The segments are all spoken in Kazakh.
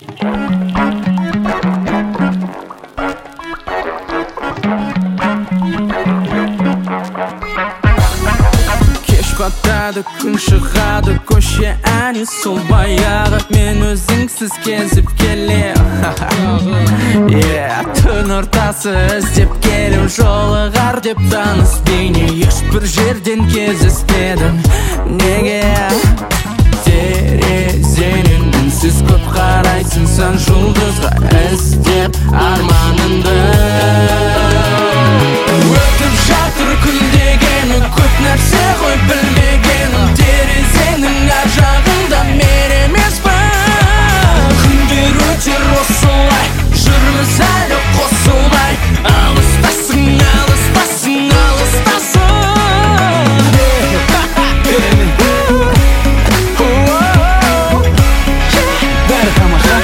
Батады күн шығады көше әні сол баяғы мен өзіңсіз кезіп келем түн ортасы іздеп келем жолығар деп таныс бейне ешбір жерден кездеспедім неге терезенен үнсіз көп қарайсың сан жұлдызға іздеп арманымды өтіп жатыр күн дегені көп нәрсе ғой білмегенім терезенің ар жағында мен емеспін күндер өтер осылай жүрміз әлі қосылмай алыстасың алыстасың алыстасың бәрі тамаша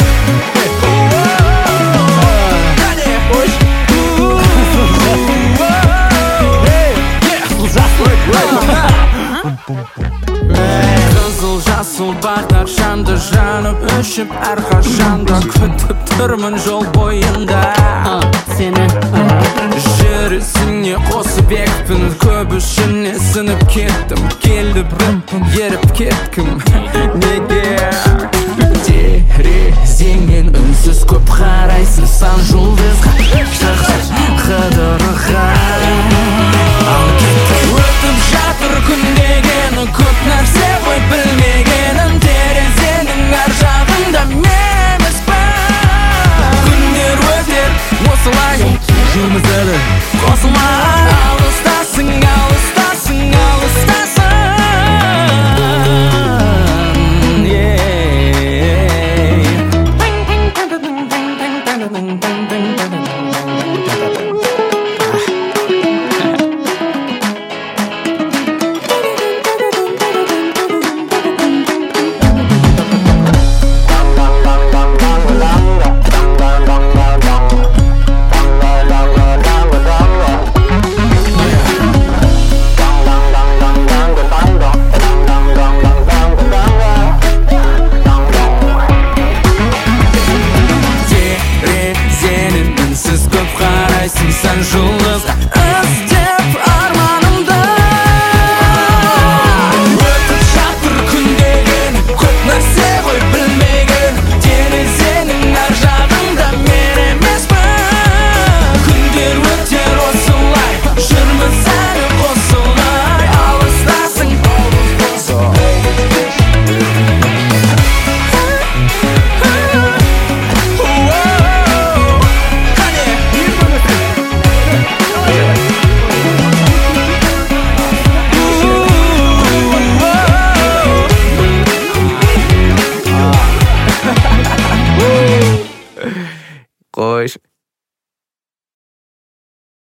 қызыл жасыл бағдар жанды жанып өшіп әрқашанда күтіп тұрмын жол бойында сені жүрісіңе қосып екпін көп ішіне сынып кеттім келді бір еріп кеткім неге терезеңнен үнсіз көп қарайсың сан жыл